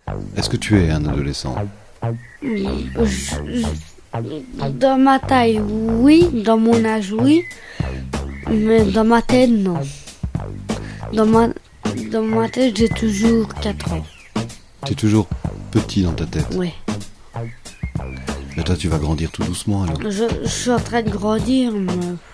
Est-ce que tu es un adolescent ? Dans ma taille, oui. Dans mon âge, oui. Mais dans ma tête, non. Dans ma tête, j'ai toujours 4 ans. Tu es toujours petit dans ta tête. Oui. Mais toi, tu vas grandir tout doucement alors. Je suis en train de grandir, mais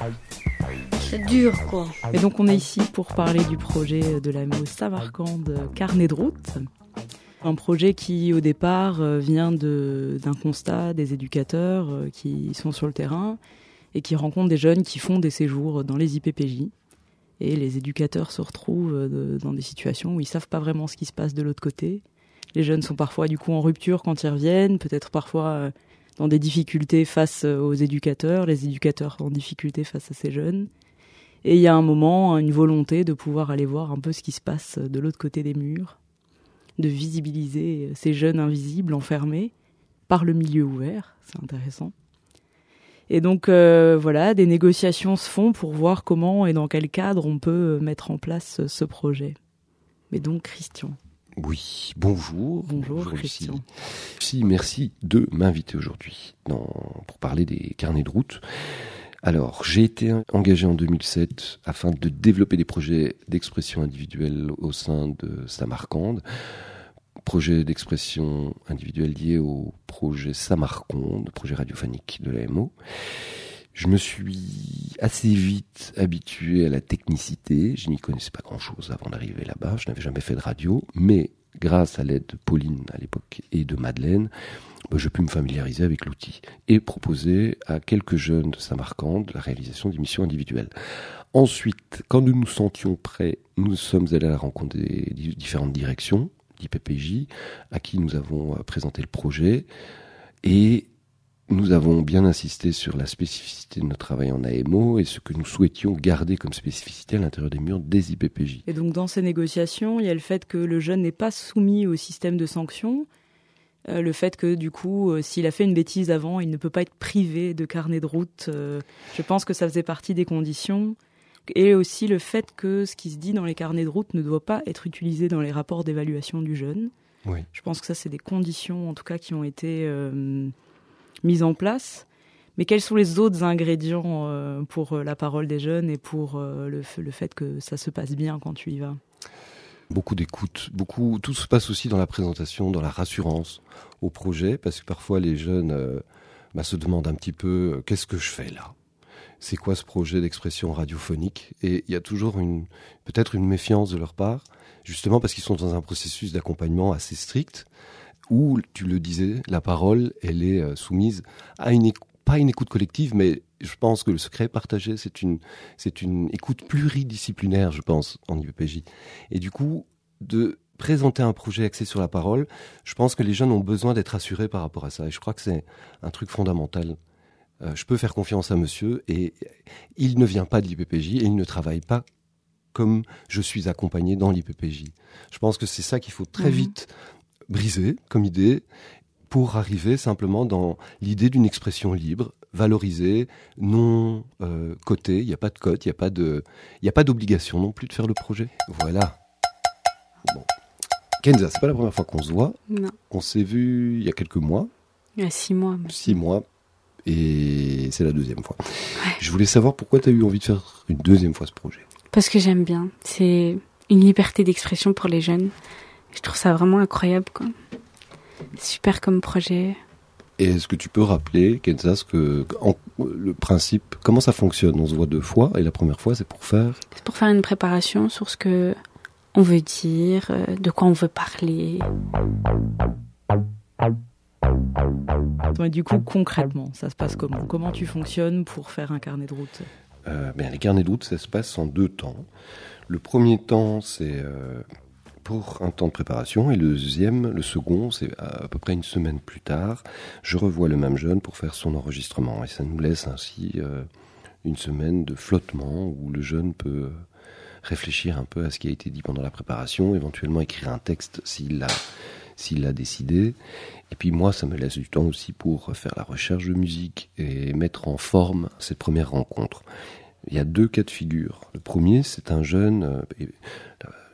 c'est dur, quoi. Et donc on est ici pour parler du projet de l'AMO Samarcande Carnet de route. Un projet qui, au départ, vient d'un constat des éducateurs qui sont sur le terrain et qui rencontrent des jeunes qui font des séjours dans les IPPJ. Et les éducateurs se retrouvent dans des situations où ils ne savent pas vraiment ce qui se passe de l'autre côté. Les jeunes sont parfois du coup en rupture quand ils reviennent, peut-être parfois dans des difficultés face aux éducateurs, les éducateurs en difficulté face à ces jeunes. Et il y a un moment, une volonté de pouvoir aller voir un peu ce qui se passe de l'autre côté des murs, de visibiliser ces jeunes invisibles, enfermés, par le milieu ouvert, c'est intéressant. Et donc voilà, des négociations se font pour voir comment et dans quel cadre on peut mettre en place ce projet. Mais donc Christian. Oui, bonjour. Bonjour Christian. Merci de m'inviter aujourd'hui pour parler des carnets de route. Alors, j'ai été engagé en 2007 afin de développer des projets d'expression individuelle au sein de Samarcande. Projet d'expression individuelle lié au projet Samarcande, projet radiophonique de l'AMO. Je me suis assez vite habitué à la technicité. Je n'y connaissais pas grand-chose avant d'arriver là-bas. Je n'avais jamais fait de radio, mais grâce à l'aide de Pauline à l'époque et de Madeleine, je pus me familiariser avec l'outil et proposer à quelques jeunes de Samarcande la réalisation d'émissions individuelles. Ensuite, quand nous nous sentions prêts, nous sommes allés à la rencontre des différentes directions d'IPPJ à qui nous avons présenté le projet et nous avons bien insisté sur la spécificité de notre travail en AMO et ce que nous souhaitions garder comme spécificité à l'intérieur des murs des IPPJ. Et donc dans ces négociations, il y a le fait que le jeune n'est pas soumis au système de sanctions, le fait que du coup, s'il a fait une bêtise avant, il ne peut pas être privé de carnet de route. Je pense que ça faisait partie des conditions. Et aussi le fait que ce qui se dit dans les carnets de route ne doit pas être utilisé dans les rapports d'évaluation du jeune. Oui. Je pense que ça, c'est des conditions en tout cas qui ont été mises en place. Mais quels sont les autres ingrédients pour la parole des jeunes et pour le fait que ça se passe bien quand tu y vas ? Beaucoup d'écoute, tout se passe aussi dans la présentation, dans la rassurance au projet, parce que parfois les jeunes se demandent un petit peu qu'est-ce que je fais là ? C'est quoi ce projet d'expression radiophonique ? Et il y a toujours peut-être une méfiance de leur part, justement parce qu'ils sont dans un processus d'accompagnement assez strict, où, tu le disais, la parole, elle est soumise à pas une écoute collective, mais je pense que le secret partagé, c'est une écoute pluridisciplinaire, je pense, en IPPJ. Et du coup, de présenter un projet axé sur la parole, je pense que les jeunes ont besoin d'être assurés par rapport à ça. Et je crois que c'est un truc fondamental. Je peux faire confiance à monsieur et il ne vient pas de l'IPPJ et il ne travaille pas comme je suis accompagné dans l'IPPJ. Je pense que c'est ça qu'il faut très vite briser comme idée pour arriver simplement dans l'idée d'une expression libre, valorisée, non cotée. Il n'y a pas de cote, il n'y a pas d'obligation non plus de faire le projet. Voilà. Bon. Kenza, c'est pas la première fois qu'on se voit. Non. On s'est vu il y a quelques mois. Il y a 6 mois. 6 mois. Et c'est la deuxième fois. Ouais. Je voulais savoir pourquoi tu as eu envie de faire une deuxième fois ce projet. Parce que j'aime bien. C'est une liberté d'expression pour les jeunes. Je trouve ça vraiment incroyable, quoi. Super comme projet. Et est-ce que tu peux rappeler, Kenza, le principe, comment ça fonctionne ? On se voit 2 fois et la première fois, c'est pour faire une préparation sur ce que on veut dire, de quoi on veut parler. Et du coup, concrètement, ça se passe comment ? Comment tu fonctionnes pour faire un carnet de route ? Les carnets de route, ça se passe en 2 temps. Le premier temps, c'est pour un temps de préparation, et le second, c'est à peu près une semaine plus tard. Je revois le même jeune pour faire son enregistrement, et ça nous laisse ainsi une semaine de flottement où le jeune peut réfléchir un peu à ce qui a été dit pendant la préparation, éventuellement écrire un texte s'il l'a décidé. Et puis moi, ça me laisse du temps aussi pour faire la recherche de musique et mettre en forme cette première rencontre. Il y a 2 cas de figure. Le premier, c'est un jeune,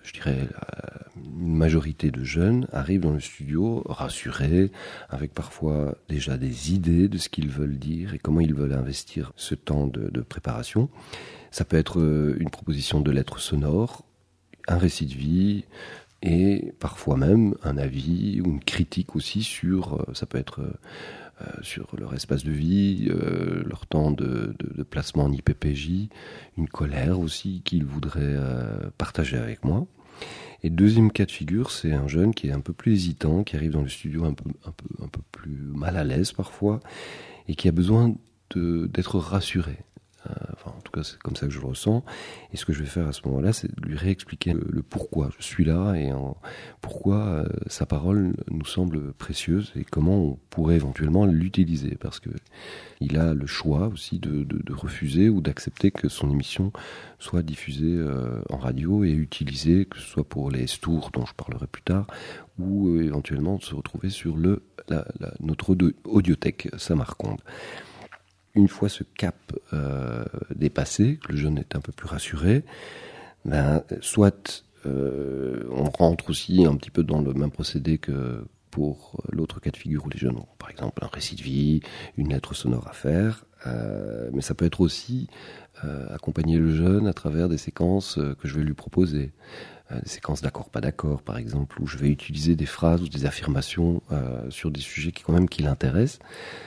je dirais, une majorité de jeunes arrivent dans le studio rassurés, avec parfois déjà des idées de ce qu'ils veulent dire et comment ils veulent investir ce temps de préparation. Ça peut être une proposition de lettres sonores, un récit de vie et parfois même un avis ou une critique aussi sur, ça peut être sur leur espace de vie, leur temps de placement en IPPJ, une colère aussi qu'ils voudraient partager avec moi. Et deuxième cas de figure, c'est un jeune qui est un peu plus hésitant, qui arrive dans le studio un peu plus mal à l'aise parfois, et qui a besoin d'être rassuré. Enfin, en tout cas, c'est comme ça que je le ressens. Et ce que je vais faire à ce moment-là, c'est de lui réexpliquer le pourquoi je suis là et pourquoi sa parole nous semble précieuse et comment on pourrait éventuellement l'utiliser. Parce que il a le choix aussi de refuser ou d'accepter que son émission soit diffusée en radio et utilisée, que ce soit pour les Stours dont je parlerai plus tard, ou éventuellement de se retrouver sur notre audiothèque Samarcande. Une fois ce cap dépassé, que le jeune est un peu plus rassuré, soit on rentre aussi un petit peu dans le même procédé que pour l'autre cas de figure où les jeunes ont par exemple un récit de vie, une lettre sonore à faire, mais ça peut être aussi accompagner le jeune à travers des séquences que je vais lui proposer. Des séquences d'accord, pas d'accord, par exemple, où je vais utiliser des phrases ou des affirmations sur des sujets qui l'intéressent.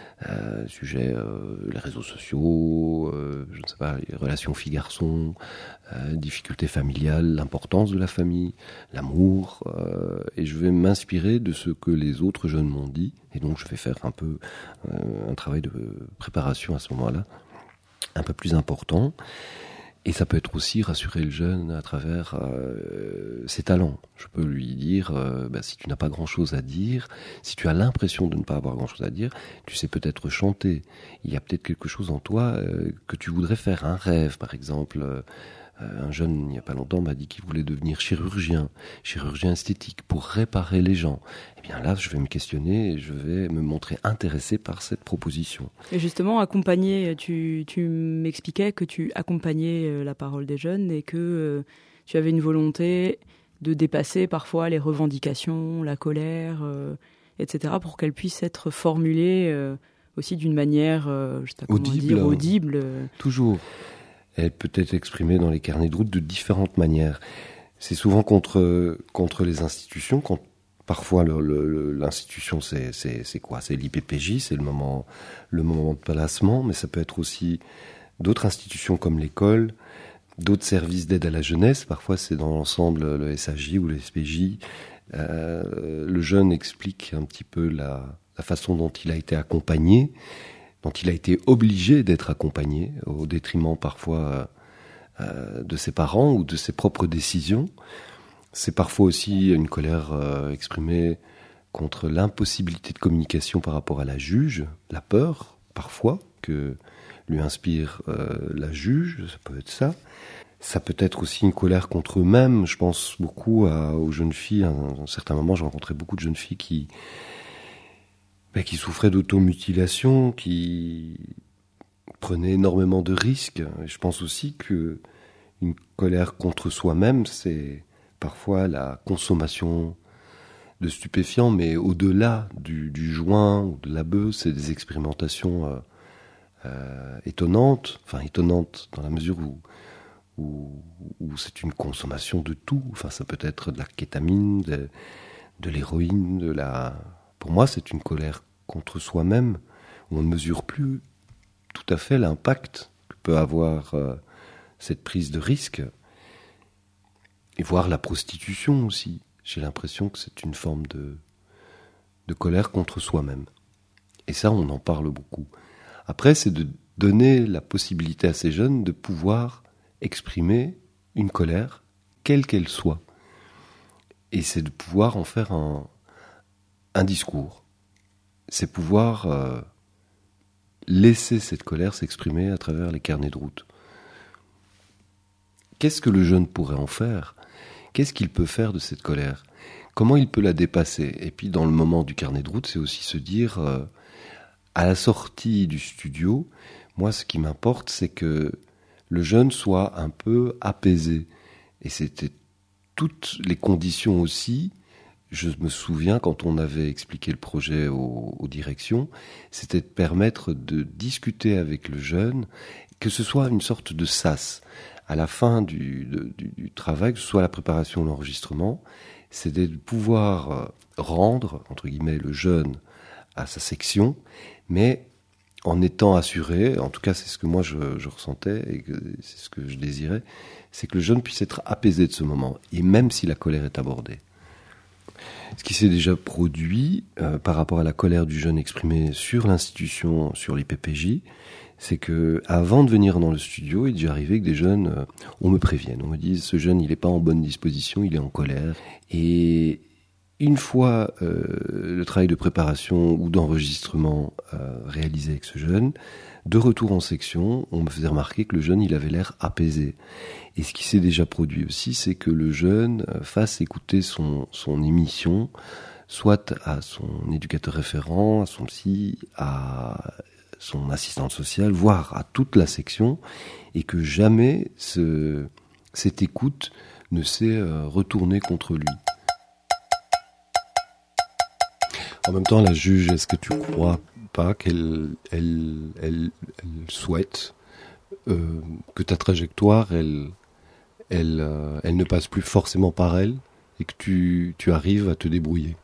Les réseaux sociaux, je ne sais pas, les relations filles-garçons, difficultés familiales, l'importance de la famille, l'amour, et je vais m'inspirer de ce que les autres jeunes m'ont dit, et donc je vais faire un peu un travail de préparation à ce moment-là, un peu plus important. Et ça peut être aussi rassurer le jeune à travers ses talents. Je peux lui dire, si tu n'as pas grand-chose à dire, si tu as l'impression de ne pas avoir grand-chose à dire, tu sais peut-être chanter. Il y a peut-être quelque chose en toi que tu voudrais faire, un rêve par exemple. Un jeune, il n'y a pas longtemps, m'a dit qu'il voulait devenir chirurgien esthétique, pour réparer les gens. Eh bien là, je vais me questionner et je vais me montrer intéressé par cette proposition. Et justement, accompagner, tu m'expliquais que tu accompagnais la parole des jeunes et que tu avais une volonté de dépasser parfois les revendications, la colère, etc., pour qu'elles puissent être formulées aussi d'une manière, audible. Toujours. Elle peut être exprimée dans les carnets de route de différentes manières. C'est souvent contre les institutions. Quand parfois l'institution c'est quoi ? C'est l'IPPJ, c'est le moment de placement, mais ça peut être aussi d'autres institutions comme l'école, d'autres services d'aide à la jeunesse. Parfois c'est dans l'ensemble le SAJ ou le SPJ. Le jeune explique un petit peu la façon dont il a été accompagné, dont il a été obligé d'être accompagné, au détriment parfois de ses parents ou de ses propres décisions. C'est parfois aussi une colère exprimée contre l'impossibilité de communication par rapport à la juge, la peur, parfois, que lui inspire la juge, ça peut être ça. Ça peut être aussi une colère contre eux-mêmes. Je pense beaucoup aux jeunes filles. À un certain moment, j'ai rencontré beaucoup de jeunes filles qui souffraient d'automutilation, qui prenaient énormément de risques. Et je pense aussi que une colère contre soi-même, c'est parfois la consommation de stupéfiants, mais au-delà du joint ou de la bœuf, c'est des expérimentations étonnantes dans la mesure où c'est une consommation de tout. Enfin, ça peut être de la kétamine, de l'héroïne, Pour moi, c'est une colère contre soi-même, où on ne mesure plus tout à fait l'impact que peut avoir cette prise de risque. Et voir la prostitution aussi. J'ai l'impression que c'est une forme de colère contre soi-même. Et ça, on en parle beaucoup. Après, c'est de donner la possibilité à ces jeunes de pouvoir exprimer une colère, quelle qu'elle soit. Et c'est de pouvoir en faire un discours. C'est pouvoir laisser cette colère s'exprimer à travers les carnets de route. Qu'est-ce que le jeune pourrait en faire ? Qu'est-ce qu'il peut faire de cette colère ? Comment il peut la dépasser ? Et puis dans le moment du carnet de route, c'est aussi se dire, à la sortie du studio, moi ce qui m'importe, c'est que le jeune soit un peu apaisé. Et c'était toutes les conditions aussi. Je me souviens, quand on avait expliqué le projet aux directions, c'était de permettre de discuter avec le jeune, que ce soit une sorte de sas. À la fin du travail, que ce soit la préparation ou l'enregistrement, c'était de pouvoir rendre, entre guillemets, le jeune à sa section, mais en étant assuré, en tout cas c'est ce que moi je ressentais et c'est ce que je désirais, c'est que le jeune puisse être apaisé de ce moment, et même si la colère est abordée. Ce qui s'est déjà produit par rapport à la colère du jeune exprimée sur l'institution, sur les PPJ, c'est que avant de venir dans le studio, il est déjà arrivé que des jeunes, on me prévienne, on me dise ce jeune il n'est pas en bonne disposition, il est en colère. Et une fois le travail de préparation ou d'enregistrement réalisé avec ce jeune, de retour en section, on me faisait remarquer que le jeune il avait l'air apaisé. Et ce qui s'est déjà produit aussi, c'est que le jeune fasse écouter son émission, soit à son éducateur référent, à son psy, à son assistante sociale, voire à toute la section, et que jamais cette écoute ne s'est retournée contre lui. En même temps, la juge, est-ce que tu crois pas qu'elle souhaite que ta trajectoire, elle ne passe plus forcément par elle et que tu arrives à te débrouiller?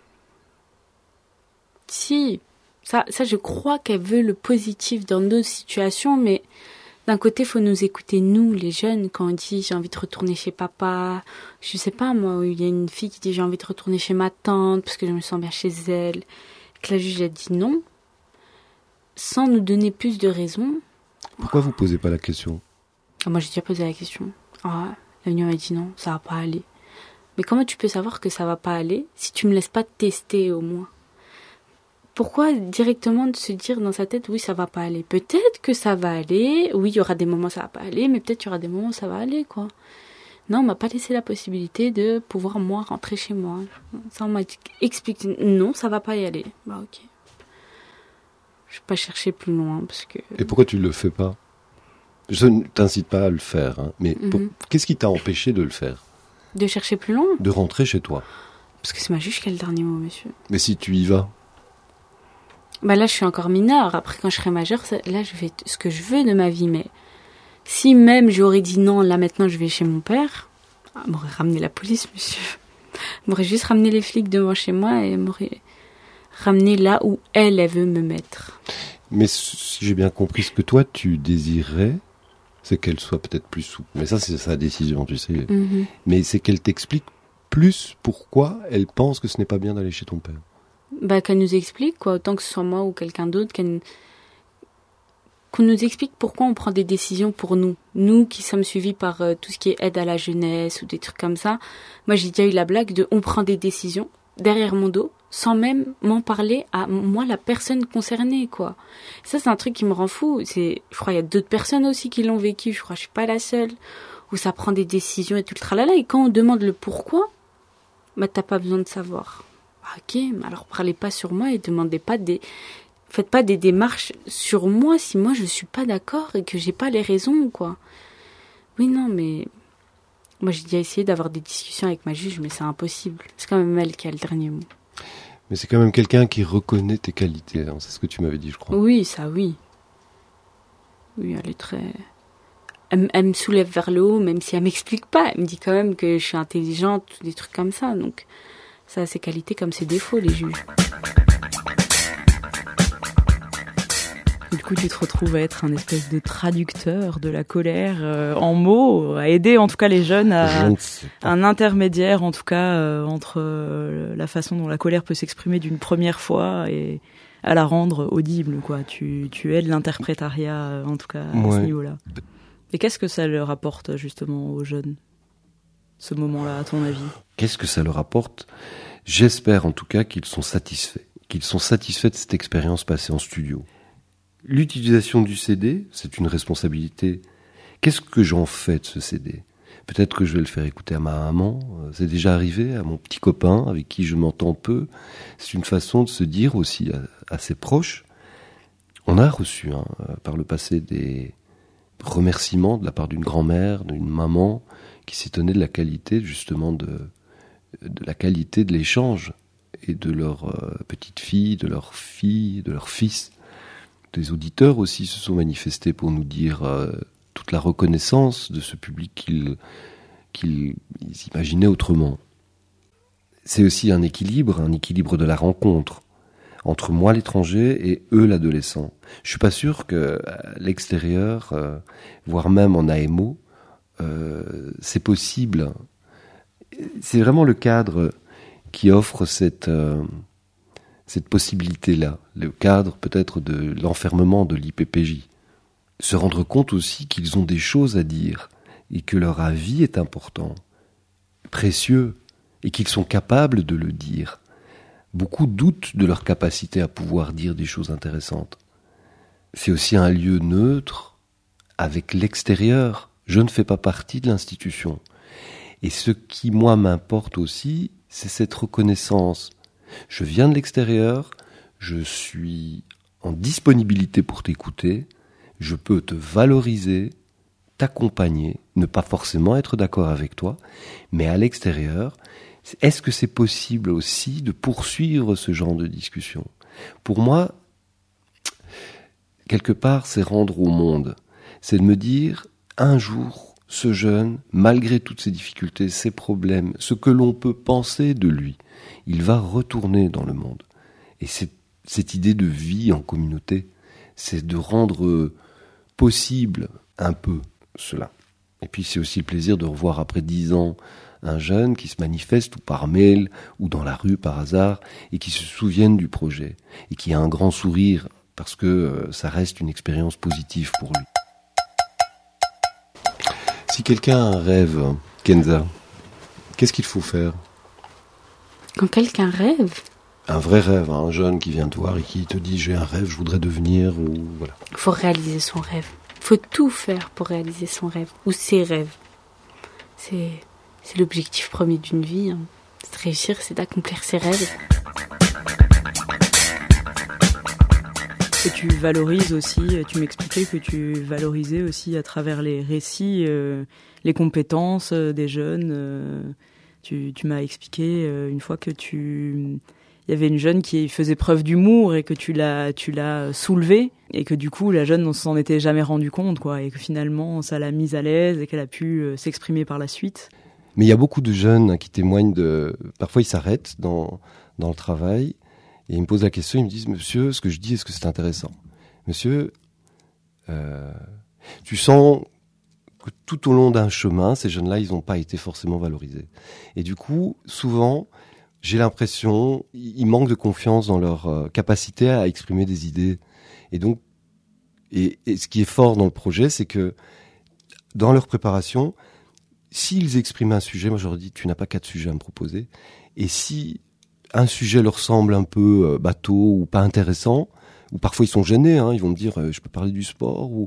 Si, ça je crois qu'elle veut le positif dans nos situations, mais d'un côté, il faut nous écouter, nous, les jeunes, quand on dit « j'ai envie de retourner chez papa », je sais pas, moi, il y a une fille qui dit « j'ai envie de retourner chez ma tante parce que je me sens bien chez elle », que la juge a dit non, sans nous donner plus de raisons. Pourquoi vous posez pas la question? Moi, j'ai déjà posé la question. L'avenir m'a dit non, ça va pas aller. Mais comment tu peux savoir que ça va pas aller si tu me laisses pas tester au moins? Pourquoi directement de se dire dans sa tête, oui, ça va pas aller. Peut-être que ça va aller, oui, il y aura des moments où ça va pas aller, mais peut-être qu'il y aura des moments où ça va aller, quoi. Non, on m'a pas laissé la possibilité de pouvoir, moi, rentrer chez moi. Ça, on m'a expliqué, non, ça va pas y aller. Bah, ok. Je vais pas chercher plus loin, parce que... Et pourquoi tu le fais pas? Je ne t'incite pas à le faire, hein, mais qu'est-ce qui t'a empêché de le faire? De chercher plus loin? De rentrer chez toi? Parce que c'est ma juge qui a le dernier mot, monsieur. Mais si tu y vas? Bah là, je suis encore mineure. Après, quand je serai majeure, là, je fais ce que je veux de ma vie. Mais si même j'aurais dit non, là, maintenant, je vais chez mon père, m'aurait ramené la police, monsieur. M'aurait juste ramené les flics devant chez moi et m'aurait ramené là où elle veut me mettre. Mais si j'ai bien compris, ce que toi, tu désirais, c'est qu'elle soit peut-être plus souple. Mais ça, c'est sa décision, tu sais. Mm-hmm. Mais c'est qu'elle t'explique plus pourquoi elle pense que ce n'est pas bien d'aller chez ton père. Bah, qu'elle nous explique, quoi, autant que ce soit moi ou quelqu'un d'autre, qu'on nous explique pourquoi on prend des décisions pour nous. Nous qui sommes suivis par tout ce qui est aide à la jeunesse ou des trucs comme ça. Moi, j'ai déjà eu la blague de on prend des décisions derrière mon dos sans même m'en parler à moi, la personne concernée, quoi. Ça, c'est un truc qui me rend fou. Je crois, il y a d'autres personnes aussi qui l'ont vécu. Je crois, je suis pas la seule. Où ça prend des décisions et tout le tralala. Et quand on demande le pourquoi, bah, t'as pas besoin de savoir. Ok, mais alors parlez pas sur moi et faites pas des démarches sur moi si moi je suis pas d'accord et que j'ai pas les raisons, quoi. Oui, non, mais moi j'ai déjà essayé d'avoir des discussions avec ma juge, mais c'est impossible. C'est quand même elle qui a le dernier mot. Mais c'est quand même quelqu'un qui reconnaît tes qualités, hein. C'est ce que tu m'avais dit, je crois. Oui, ça, oui. Oui, elle est très... Elle me soulève vers le haut, même si elle m'explique pas. Elle me dit quand même que je suis intelligente, des trucs comme ça, donc... Ça a ses qualités comme ses défauts, les juges. Du coup, tu te retrouves à être un espèce de traducteur de la colère en mots, à aider en tout cas les jeunes à un intermédiaire en tout cas entre la façon dont la colère peut s'exprimer d'une première fois et à la rendre audible, quoi. Tu aides l'interprétariat en tout cas à ce niveau-là. Et qu'est-ce que ça leur apporte justement aux jeunes, ce moment-là, à ton avis? Qu'est-ce que ça leur apporte? J'espère en tout cas qu'ils sont satisfaits de cette expérience passée en studio. L'utilisation du CD, c'est une responsabilité. Qu'est-ce que j'en fais de ce CD? Peut-être que je vais le faire écouter à ma maman, c'est déjà arrivé, à mon petit copain avec qui je m'entends peu. C'est une façon de se dire aussi à ses proches. On a reçu par le passé des remerciements de la part d'une grand-mère, d'une maman, qui s'étonnaient de la qualité, justement, de la qualité de l'échange et de leurs petites filles, de leurs filles, de leurs fils. Des auditeurs aussi se sont manifestés pour nous dire toute la reconnaissance de ce public qu'ils imaginaient autrement. C'est aussi un équilibre de la rencontre entre moi l'étranger et eux l'adolescent. Je suis pas sûr que à l'extérieur, voire même en AMO, c'est possible. C'est vraiment le cadre qui offre cette possibilité-là, le cadre peut-être de l'enfermement de l'IPPJ. Se rendre compte aussi qu'ils ont des choses à dire et que leur avis est important, précieux, et qu'ils sont capables de le dire. Beaucoup doutent de leur capacité à pouvoir dire des choses intéressantes. C'est aussi un lieu neutre avec l'extérieur. Je ne fais pas partie de l'institution. Et ce qui, moi, m'importe aussi, c'est cette reconnaissance. Je viens de l'extérieur, je suis en disponibilité pour t'écouter, je peux te valoriser, t'accompagner, ne pas forcément être d'accord avec toi, mais à l'extérieur, est-ce que c'est possible aussi de poursuivre ce genre de discussion ? Pour moi, quelque part, c'est rendre au monde. C'est de me dire, un jour, ce jeune, malgré toutes ses difficultés, ses problèmes, ce que l'on peut penser de lui, il va retourner dans le monde. Et cette idée de vie en communauté, c'est de rendre possible un peu cela. Et puis c'est aussi le plaisir de revoir après 10 ans un jeune qui se manifeste ou par mail ou dans la rue par hasard et qui se souvienne du projet et qui a un grand sourire parce que ça reste une expérience positive pour lui. Si quelqu'un a un rêve, Kenza, qu'est-ce qu'il faut faire ? Quand quelqu'un rêve ? Un vrai rêve, un jeune qui vient te voir et qui te dit j'ai un rêve, je voudrais devenir, ou voilà. Il faut réaliser son rêve. Il faut tout faire pour réaliser son rêve ou ses rêves. C'est l'objectif premier d'une vie. Hein. C'est de réussir, c'est d'accomplir ses rêves. Et tu valorises aussi, tu m'expliquais que tu valorisais aussi à travers les récits les compétences des jeunes. Tu m'as expliqué une fois que il y avait une jeune qui faisait preuve d'humour et que tu l'as soulevée et que du coup la jeune ne s'en était jamais rendue compte, quoi, et que finalement ça l'a mise à l'aise et qu'elle a pu s'exprimer par la suite. Mais il y a beaucoup de jeunes qui témoignent parfois ils s'arrêtent dans le travail et ils me posent la question, ils me disent monsieur, ce que je dis, est-ce que c'est intéressant ? Monsieur, tu sens que tout au long d'un chemin, ces jeunes-là, ils n'ont pas été forcément valorisés. Et du coup, souvent, j'ai l'impression, ils manquent de confiance dans leur capacité à exprimer des idées. Et donc, et ce qui est fort dans le projet, c'est que dans leur préparation, s'ils expriment un sujet, moi je leur dis, tu n'as pas 4 sujets à me proposer. Et si un sujet leur semble un peu bateau ou pas intéressant, ou parfois ils sont gênés, ils vont me dire, je peux parler du sport ou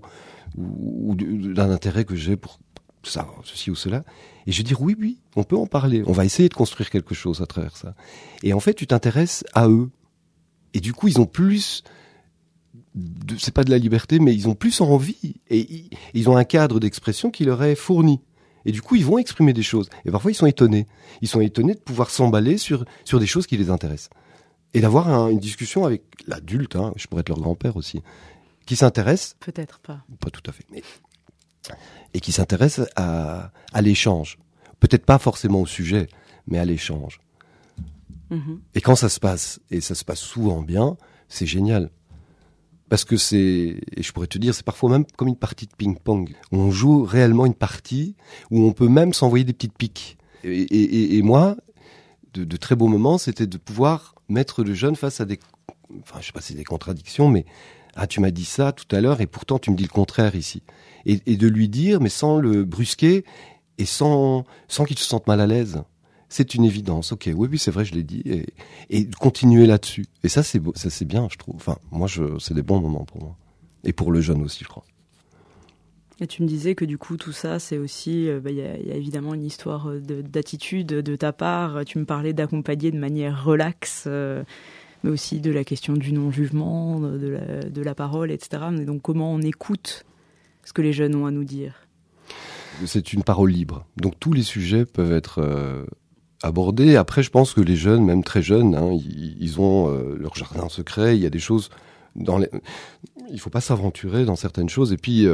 d'un intérêt que j'ai pour ça, ceci ou cela. Et je vais dire oui, on peut en parler. On va essayer de construire quelque chose à travers ça. Et en fait, tu t'intéresses à eux. Et du coup, ils ont plus, c'est pas de la liberté, mais ils ont plus envie. Et ils ont un cadre d'expression qui leur est fourni. Et du coup, ils vont exprimer des choses. Et parfois, ils sont étonnés. Ils sont étonnés de pouvoir s'emballer sur des choses qui les intéressent. Et d'avoir une discussion avec l'adulte, je pourrais être leur grand-père aussi, qui s'intéresse. Peut-être pas. Pas tout à fait. Et qui s'intéresse à l'échange. Peut-être pas forcément au sujet, mais à l'échange. Mmh. Et quand ça se passe, et ça se passe souvent bien, c'est génial. Parce que et je pourrais te dire, c'est parfois même comme une partie de ping-pong. Où on joue réellement une partie, où on peut même s'envoyer des petites piques. Et moi, de très beaux moments, c'était de pouvoir mettre le jeune face à je sais pas si c'est des contradictions, mais tu m'as dit ça tout à l'heure, et pourtant tu me dis le contraire ici. Et de lui dire, mais sans le brusquer, et sans qu'il se sente mal à l'aise. C'est une évidence. Ok, oui, c'est vrai, je l'ai dit. Et de continuer là-dessus. Et ça, c'est beau, ça, c'est bien, je trouve. Enfin, moi, c'est des bons moments pour moi. Et pour le jeune aussi, je crois. Et tu me disais que du coup, tout ça, c'est aussi... y a évidemment une histoire d'attitude de ta part. Tu me parlais d'accompagner de manière relaxe, mais aussi de la question du non-jugement, de la parole, etc. Mais donc, comment on écoute ce que les jeunes ont à nous dire ? c'est une parole libre. Donc tous les sujets peuvent être abordés. Après, je pense que les jeunes, même très jeunes, hein, ils ont leur jardin secret. Il y a des choses il faut pas s'aventurer dans certaines choses. Et puis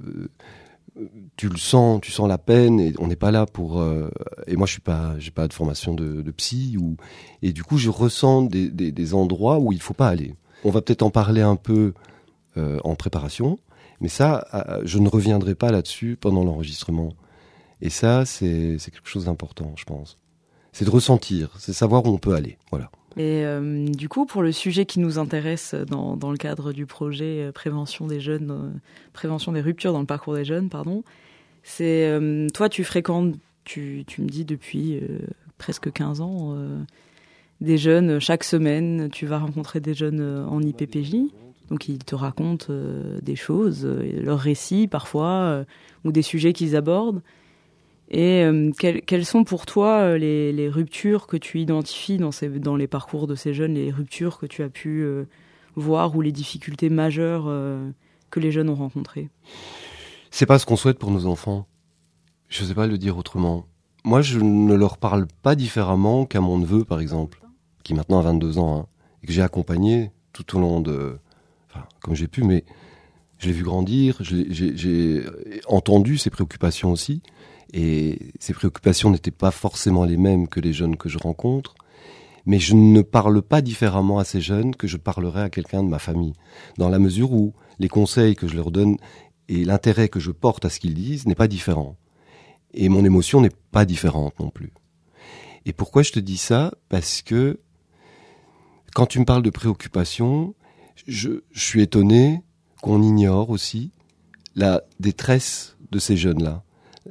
tu sens la peine. Et on n'est pas là pour. Et moi, j'ai pas de formation de psy et du coup, je ressens des endroits où il faut pas aller. On va peut-être en parler un peu en préparation. Mais ça, je ne reviendrai pas là-dessus pendant l'enregistrement. Et ça, c'est quelque chose d'important, je pense. C'est de ressentir, c'est savoir où on peut aller. Voilà. Et du coup, pour le sujet qui nous intéresse dans le cadre du projet prévention des ruptures dans le parcours des jeunes, c'est toi, tu fréquentes, tu me dis depuis presque 15 ans, des jeunes chaque semaine. Tu vas rencontrer des jeunes en IPPJ. Donc ils te racontent des choses, leurs récits parfois, ou des sujets qu'ils abordent. Et quelles sont pour toi les ruptures que tu identifies dans les parcours de ces jeunes, les ruptures que tu as pu voir ou les difficultés majeures que les jeunes ont rencontrées? C'est pas ce qu'on souhaite pour nos enfants. Je sais pas le dire autrement. Moi, je ne leur parle pas différemment qu'à mon neveu, par exemple, qui maintenant a 22 ans, hein, et que j'ai accompagné tout au long comme j'ai pu, mais je l'ai vu grandir, j'ai entendu ses préoccupations aussi, et ses préoccupations n'étaient pas forcément les mêmes que les jeunes que je rencontre, mais je ne parle pas différemment à ces jeunes que je parlerais à quelqu'un de ma famille, dans la mesure où les conseils que je leur donne et l'intérêt que je porte à ce qu'ils disent n'est pas différent. Et mon émotion n'est pas différente non plus. Et pourquoi je te dis ça ? Parce que quand tu me parles de préoccupation, je suis étonné qu'on ignore aussi la détresse de ces jeunes-là,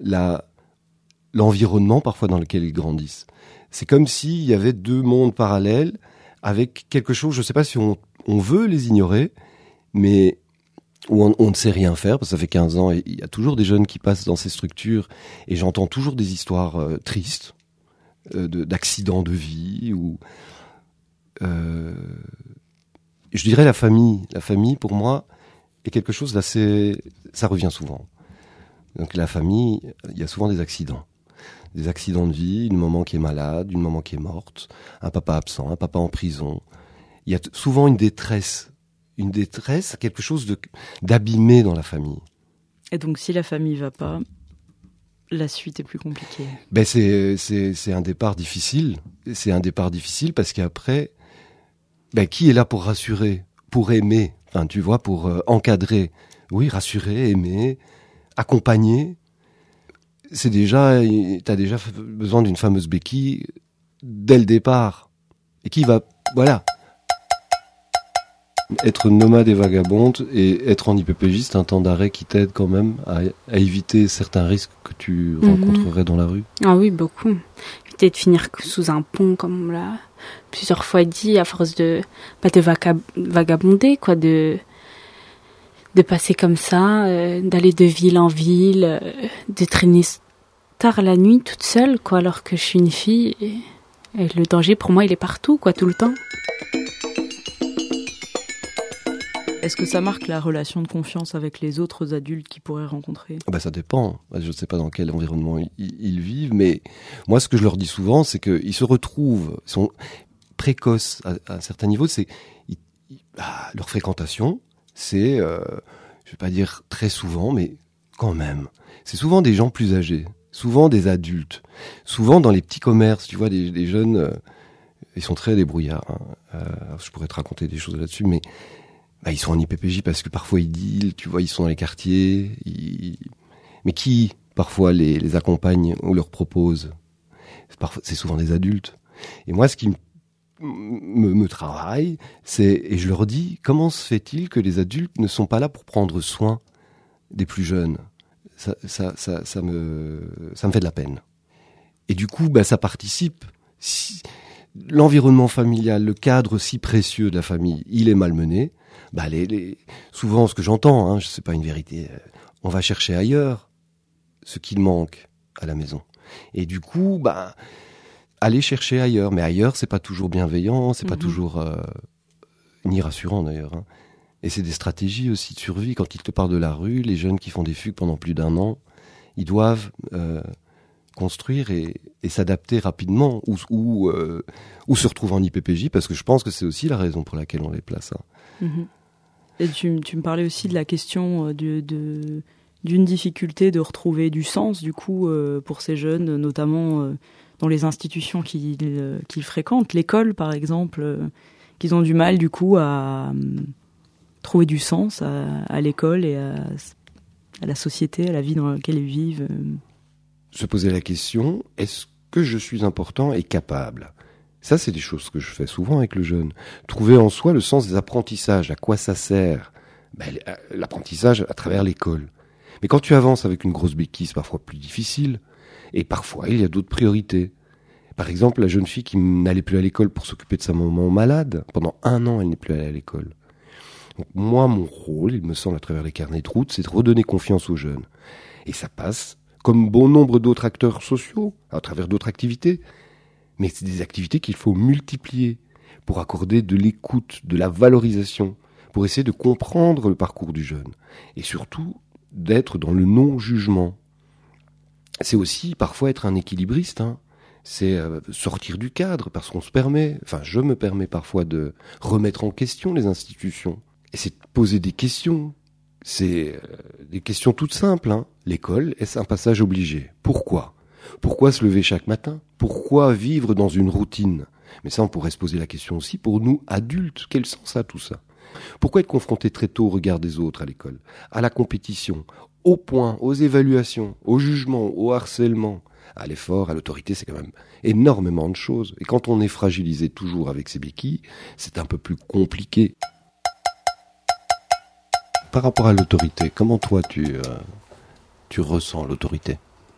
l'environnement parfois dans lequel ils grandissent. C'est comme s'il y avait deux mondes parallèles avec quelque chose, je ne sais pas si on veut les ignorer, mais où on ne sait rien faire, parce que ça fait 15 ans et il y a toujours des jeunes qui passent dans ces structures et j'entends toujours des histoires tristes, d'accidents de vie ou... je dirais la famille. La famille, pour moi, est quelque chose d'assez... Ça revient souvent. Donc la famille, il y a souvent des accidents. Des accidents de vie, une maman qui est malade, une maman qui est morte, un papa absent, un papa en prison. Il y a souvent une détresse, quelque chose d'abîmé dans la famille. Et donc si la famille va pas, la suite est plus compliquée. Ben c'est un départ difficile. C'est un départ difficile parce qu'après... qui est là pour rassurer, pour aimer, tu vois, pour encadrer, oui, rassurer, aimer, accompagner. T'as déjà besoin d'une fameuse béquille dès le départ. Et qui va, voilà. Être nomade et vagabonde et être en IPPJ, c'est un temps d'arrêt qui t'aide quand même à éviter certains risques que tu rencontrerais dans la rue. Ah oui, beaucoup. Éviter de finir sous un pont, comme on l'a plusieurs fois dit, à force de vagabonder, quoi, de passer comme ça, d'aller de ville en ville, de traîner tard la nuit toute seule, quoi, alors que je suis une fille. Et le danger, pour moi, il est partout, quoi, tout le temps. Est-ce que ça marque la relation de confiance avec les autres adultes qu'ils pourraient rencontrer ? Ça dépend. Je ne sais pas dans quel environnement ils vivent, mais moi, ce que je leur dis souvent, c'est qu'ils se retrouvent, ils sont précoces à un certain niveau. Leur fréquentation, c'est, je ne vais pas dire très souvent, mais quand même. C'est souvent des gens plus âgés, souvent des adultes, souvent dans les petits commerces, tu vois, des jeunes, ils sont très débrouillards. Je pourrais te raconter des choses là-dessus, mais... ils sont en IPPJ parce que parfois ils dealent, tu vois, ils sont dans les quartiers. Mais qui, parfois, les accompagne ou leur propose ? C'est souvent des adultes. Et moi, ce qui me travaille, et je leur dis, comment se fait-il que les adultes ne sont pas là pour prendre soin des plus jeunes ? Ça me fait de la peine. Et du coup, ça participe. L'environnement familial, le cadre si précieux de la famille, il est malmené. Souvent, ce que j'entends, c'est pas une vérité, on va chercher ailleurs ce qu'il manque à la maison. Et du coup, aller chercher ailleurs. Mais ailleurs, c'est pas toujours bienveillant, c'est pas toujours ni rassurant d'ailleurs. Et c'est des stratégies aussi de survie. Quand ils te parlent de la rue, les jeunes qui font des fugues pendant plus d'1 an ils doivent construire et s'adapter rapidement ou se retrouver en IPPJ, parce que je pense que c'est aussi la raison pour laquelle on les place. Et tu me parlais aussi de la question d'une difficulté de retrouver du sens, du coup, pour ces jeunes, notamment dans les institutions qu'ils fréquentent, l'école par exemple, qu'ils ont du mal du coup à trouver du sens à l'école et à la société, à la vie dans laquelle ils vivent. Se poser la question, est-ce que je suis important et capable ? Ça, c'est des choses que je fais souvent avec le jeune. Trouver en soi le sens des apprentissages, à quoi ça sert ? L'apprentissage à travers l'école. Mais quand tu avances avec une grosse béquille, c'est parfois plus difficile. Et parfois, il y a d'autres priorités. Par exemple, la jeune fille qui n'allait plus à l'école pour s'occuper de sa maman malade. Pendant 1 an, elle n'est plus allée à l'école. Donc, moi, mon rôle, il me semble, à travers les carnets de route, c'est de redonner confiance aux jeunes. Et ça passe, comme bon nombre d'autres acteurs sociaux, à travers d'autres activités. Mais c'est des activités qu'il faut multiplier pour accorder de l'écoute, de la valorisation, pour essayer de comprendre le parcours du jeune. Et surtout, d'être dans le non-jugement. C'est aussi parfois être un équilibriste, C'est sortir du cadre, parce qu'on se permet, je me permets parfois de remettre en question les institutions. Et c'est de poser des questions. C'est des questions toutes simples. L'école, est-ce un passage obligé ? Pourquoi ? Pourquoi se lever chaque matin ? Pourquoi vivre dans une routine ? Mais ça, on pourrait se poser la question aussi pour nous, adultes. Quel sens a tout ça ? Pourquoi être confronté très tôt au regard des autres à l'école ? À la compétition, aux points, aux évaluations, au jugement, au harcèlement, à l'effort, à l'autorité, c'est quand même énormément de choses. Et quand on est fragilisé toujours avec ses béquilles, c'est un peu plus compliqué. Par rapport à l'autorité, comment toi tu ressens l'autorité ?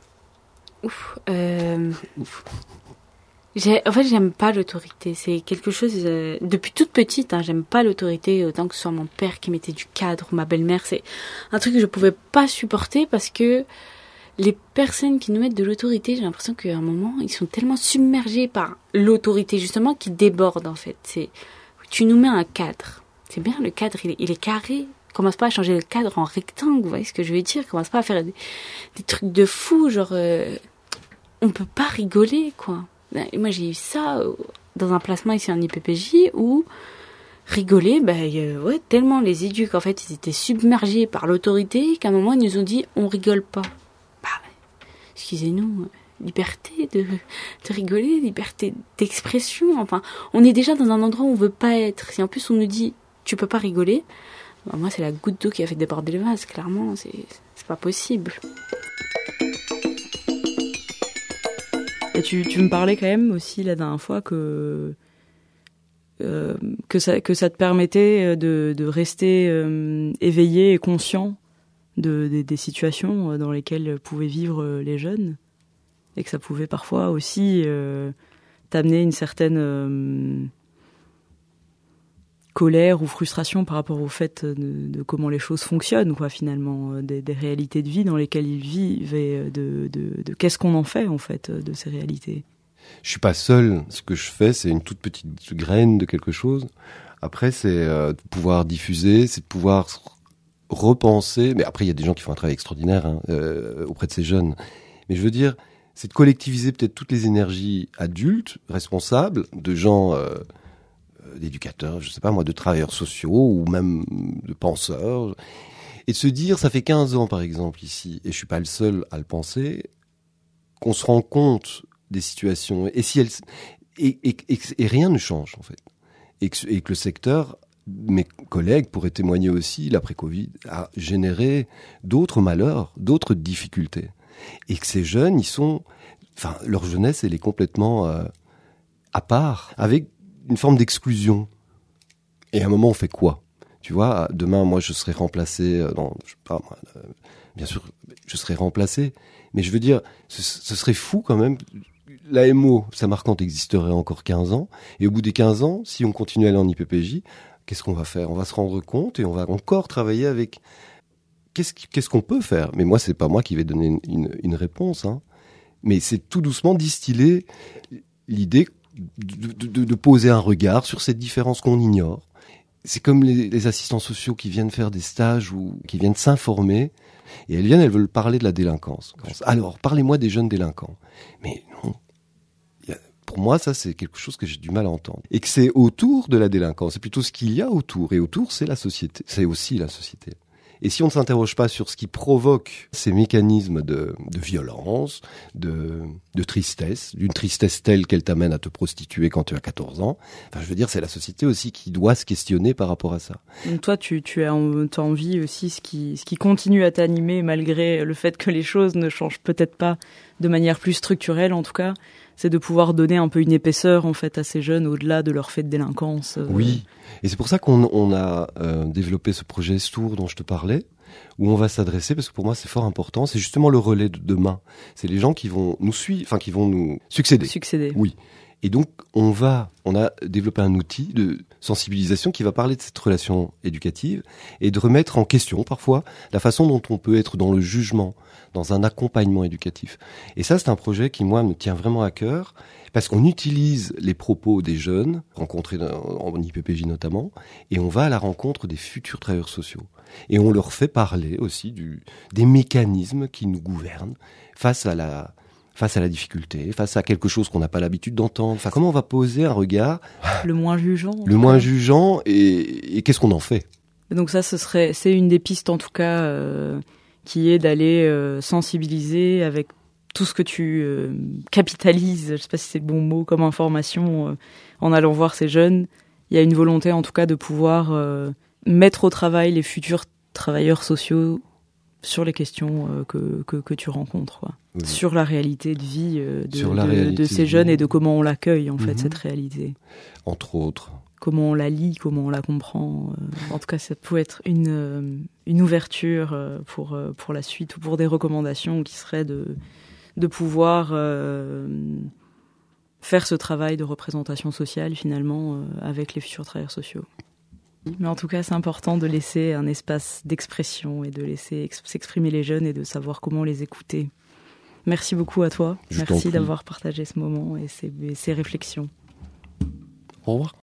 En fait, j'aime pas l'autorité. C'est quelque chose... depuis toute petite, j'aime pas l'autorité, autant que ce soit mon père qui mettait du cadre ou ma belle-mère. C'est un truc que je pouvais pas supporter parce que les personnes qui nous mettent de l'autorité, j'ai l'impression qu'à un moment, ils sont tellement submergés par l'autorité, justement, qu'ils débordent, en fait. Tu nous mets un cadre. C'est bien, le cadre, il est carré. Commence pas à changer le cadre en rectangle, vous voyez ce que je veux dire ? Commence pas à faire des trucs de fou, genre... on peut pas rigoler, quoi. Moi, j'ai eu ça dans un placement ici en IPPJ où rigoler, tellement les éducs, en fait, ils étaient submergés par l'autorité qu'à un moment, ils nous ont dit, on rigole pas. Excusez-nous, liberté de rigoler, liberté d'expression, enfin, on est déjà dans un endroit où on veut pas être. Si en plus on nous dit, tu peux pas rigoler, moi, c'est la goutte d'eau qui a fait déborder le vase, clairement, c'est pas possible. Et tu me parlais quand même aussi la dernière fois que ça te permettait de rester éveillé et conscient des situations dans lesquelles pouvaient vivre les jeunes, et que ça pouvait parfois aussi t'amener une certaine colère ou frustration par rapport au fait de comment les choses fonctionnent, quoi, finalement, des réalités de vie dans lesquelles ils vivent, et de qu'est-ce qu'on en fait, en fait, de ces réalités. Je suis pas seul. Ce que je fais, c'est une toute petite graine de quelque chose. Après, c'est de pouvoir diffuser, c'est de pouvoir repenser. Mais après, il y a des gens qui font un travail extraordinaire auprès de ces jeunes. Mais je veux dire, c'est de collectiviser peut-être toutes les énergies adultes, responsables, de gens... d'éducateurs, je sais pas moi, de travailleurs sociaux ou même de penseurs, et de se dire, ça fait 15 ans par exemple ici, et je suis pas le seul à le penser, qu'on se rend compte des situations, et si et rien ne change en fait, et que le secteur, mes collègues pourraient témoigner aussi, l'après-Covid a généré d'autres malheurs, d'autres difficultés, et que ces jeunes, leur jeunesse, elle est complètement à part, avec une forme d'exclusion. Et à un moment, on fait quoi ? Tu vois, demain, moi, je serai remplacé... bien sûr, je serai remplacé. Mais je veux dire, ce serait fou quand même. L'AMO, Samarcande existerait encore 15 ans. Et au bout des 15 ans, si on continue à aller en IPPJ, qu'est-ce qu'on va faire ? On va se rendre compte et on va encore travailler avec... Qu'est-ce qu'on peut faire ? Mais moi, c'est pas moi qui vais donner une réponse. Mais c'est tout doucement distiller l'idée de poser un regard sur cette différence qu'on ignore c'est comme les assistants sociaux qui viennent faire des stages ou qui viennent s'informer. Et elles veulent parler de la délinquance. Alors, parlez-moi des jeunes délinquants. Mais non. Pour moi, ça, c'est quelque chose que j'ai du mal à entendre. Et que c'est autour de la délinquance. C'est plutôt ce qu'il y a autour. Et autour, c'est la société. C'est aussi la société. Et si on ne s'interroge pas sur ce qui provoque ces mécanismes de violence, de tristesse, d'une tristesse telle qu'elle t'amène à te prostituer quand tu as 14 ans, je veux dire, c'est la société aussi qui doit se questionner par rapport à ça. Donc toi, tu as envie aussi, ce qui continue à t'animer malgré le fait que les choses ne changent peut-être pas de manière plus structurelle en tout cas, c'est de pouvoir donner un peu une épaisseur en fait à ces jeunes au-delà de leur fait de délinquance. Oui, et c'est pour ça qu'on a développé ce projet Stour dont je te parlais, où on va s'adresser, parce que pour moi c'est fort important, c'est justement le relais de demain. C'est les gens qui vont nous suivre, qui vont nous succéder. Oui. Et donc on a développé un outil de sensibilisation qui va parler de cette relation éducative et de remettre en question parfois la façon dont on peut être dans le jugement, dans un accompagnement éducatif. Et ça, c'est un projet qui, moi, me tient vraiment à cœur, parce qu'on utilise les propos des jeunes, rencontrés en IPPJ notamment, et on va à la rencontre des futurs travailleurs sociaux. Et on leur fait parler aussi des mécanismes qui nous gouvernent face à la difficulté, face à quelque chose qu'on n'a pas l'habitude d'entendre. Comment on va poser un regard le moins jugeant. Et qu'est-ce qu'on en fait? Et donc ça, c'est une des pistes en tout cas qui est d'aller sensibiliser avec tout ce que tu capitalises, je ne sais pas si c'est le bon mot, comme information en allant voir ces jeunes. Il y a une volonté en tout cas de pouvoir mettre au travail les futurs travailleurs sociaux sur les questions que tu rencontres, quoi. Oui. Sur la réalité de vie de ces jeunes et de comment on l'accueille en fait, cette réalité. Entre autres. Comment on la lit, comment on la comprend. En tout cas, ça peut être une ouverture pour la suite ou pour des recommandations qui seraient de pouvoir faire ce travail de représentation sociale finalement avec les futurs travailleurs sociaux. Mais en tout cas, c'est important de laisser un espace d'expression et de laisser s'exprimer les jeunes et de savoir comment les écouter. Merci beaucoup à toi. Merci d'avoir partagé ce moment et ces réflexions. Au revoir.